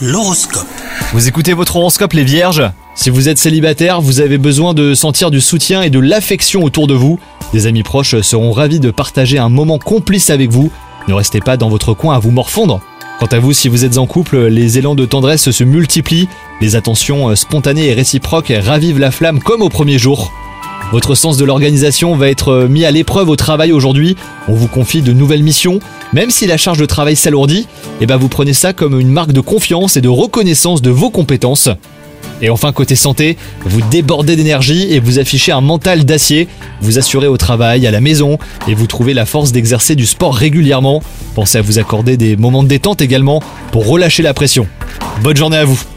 L'horoscope. Vous écoutez votre horoscope les vierges? Si vous êtes célibataire, vous avez besoin de sentir du soutien et de l'affection autour de vous. Des amis proches seront ravis de partager un moment complice avec vous. Ne restez pas dans votre coin à vous morfondre. Quant à vous, si vous êtes en couple, les élans de tendresse se multiplient. Les attentions spontanées et réciproques ravivent la flamme comme au premier jour. Votre sens de l'organisation va être mis à l'épreuve au travail aujourd'hui. On vous confie de nouvelles missions. Même si la charge de travail s'alourdit, vous prenez ça comme une marque de confiance et de reconnaissance de vos compétences. Et enfin, côté santé, vous débordez d'énergie et vous affichez un mental d'acier. Vous assurez au travail, à la maison et vous trouvez la force d'exercer du sport régulièrement. Pensez à vous accorder des moments de détente également pour relâcher la pression. Bonne journée à vous!